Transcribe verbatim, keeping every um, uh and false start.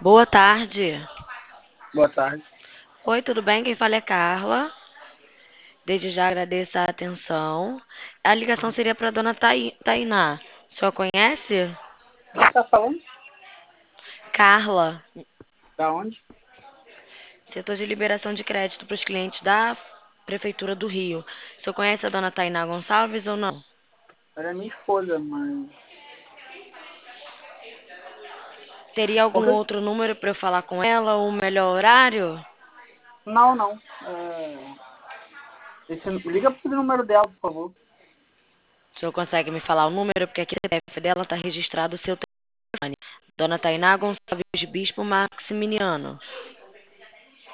Boa tarde. Boa tarde. Oi, tudo bem? Quem fala é Carla. Desde já agradeço a atenção. A ligação seria para a dona Tai- Tainá. O senhor conhece? Quem tá falando? Carla, Da onde? setor de liberação de crédito para os clientes da Prefeitura do Rio. O senhor conhece a dona Tainá Gonçalves ou não? Ela é minha esposa, mas. Teria algum Porque... outro número para eu falar com ela ou um melhor horário? Não, não. É... Esse... Liga pro número dela, por favor. O senhor consegue me falar o número? Porque aqui no C P F dela está registrado o seu telefone. Dona Tainá Gonçalves Bispo Maximiliano.